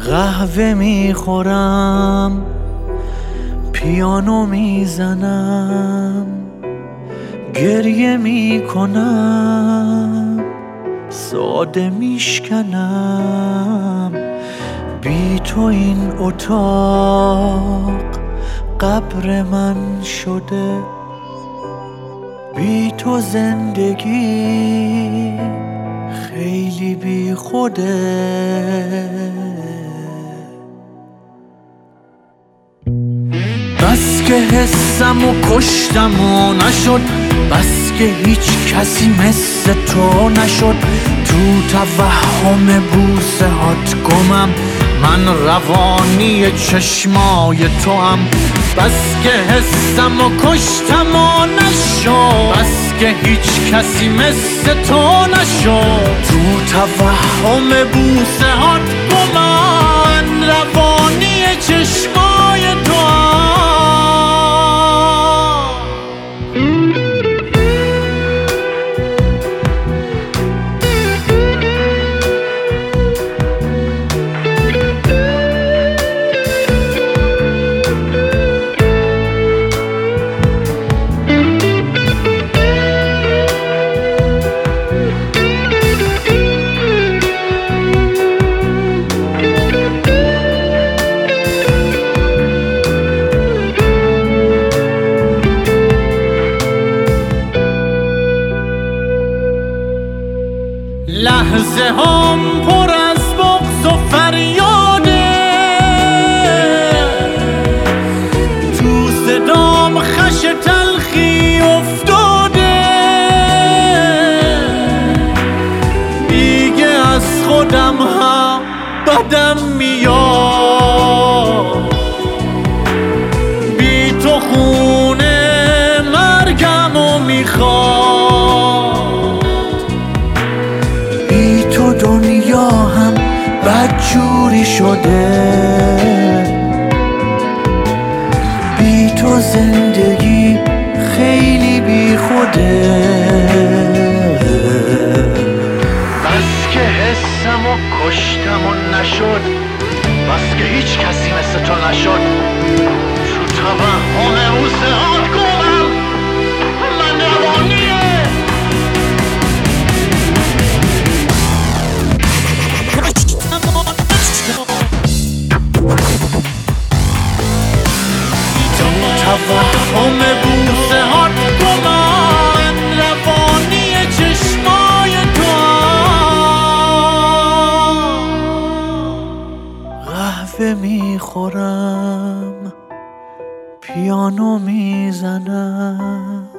قهوه میخورم، پیانو میزنم، گریه میکنم، ساده میشکنم. بی تو این اتاق قبر من شده، بی تو زندگی خیلی بی خوده. بس که حسم و کشتم و نشد، بس که هیچ کسی مثل تو نشد. تو توهم بوسه هات گمم، من روانی چشمای تو هم. بس که حسم و کشتم و نشد، بس که هیچ کسی مثل تو نشد. تو توهم بوسه هات گمم، من روانی چشمای تو هم. لحظه هم پر از بغض و فریاده، تو صدام خش تلخی افتاده. دیگه از خودم هم بدم میاد، بی تو خونه مرگمو میخواد. دنیا هم بدجوری شده، بی تو زندگی خیلی بی خوده. بس که حسم و کشتم و نشد، بس که هیچ کسی مثل تو نشد. تو توهم بوسه هات گمم، من روانیه توهم بوسه هات گمم، روانی چشمای تو هم. قهوه میخورم، پیانو میزنم،